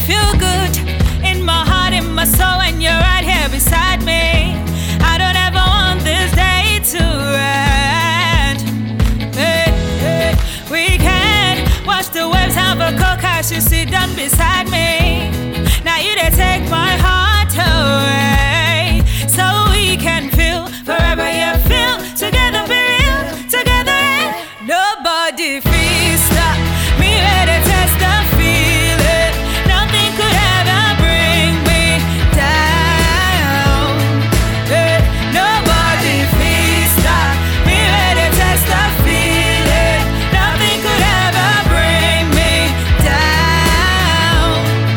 feel good in my heart, in my soul, when you're right here beside me. I don't ever want this day to end. Hey, hey. We can watch the waves, have a coke as you sit down beside me. Now you they take my heart away, so we can feel forever. Yeah, feel together, be real together. Nobody feels stop me, let it test the feeling. Nothing could ever bring me down. Hey, nobody feels stop me, let it test the feeling. Nothing could ever bring me down.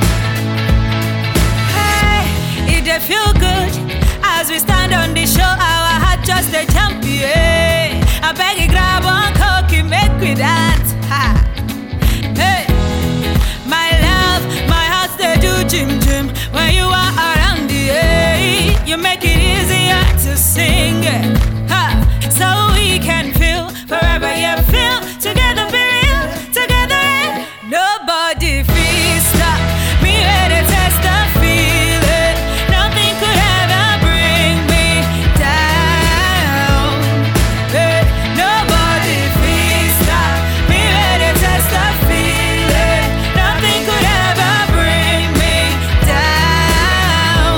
Hey, it dey feel good as we stand on the show. Our heart just a champion. I beg you, grab one coke, you make me dance. Ha. Hey, my love, my heart they do gym gym when you are around the you make it easier to sing. Ha. So we can feel forever. Yeah, feel together, be real together. Nobody feels stop me, let it test the feeling. Nothing could ever bring me down. Hey, nobody feels stop me, let it test the feeling. Nothing could ever bring me down.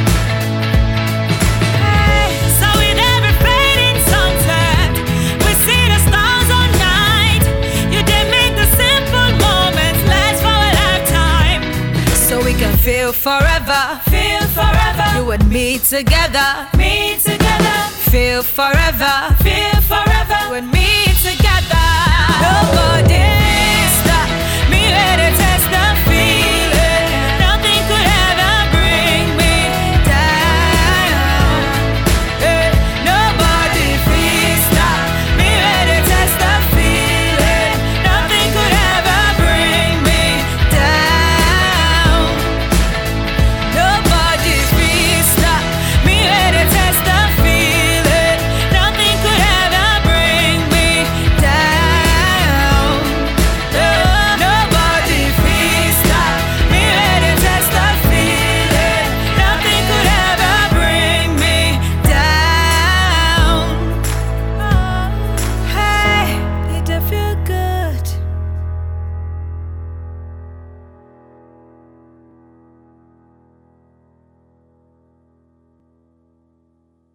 Hey, so with every fading sunset, we see the stars all night. You did make the simple moments last for a lifetime, so we can feel forever. Feel forever. You and me together. Me together. Feel forever. Feel forever. You and me together. Nobody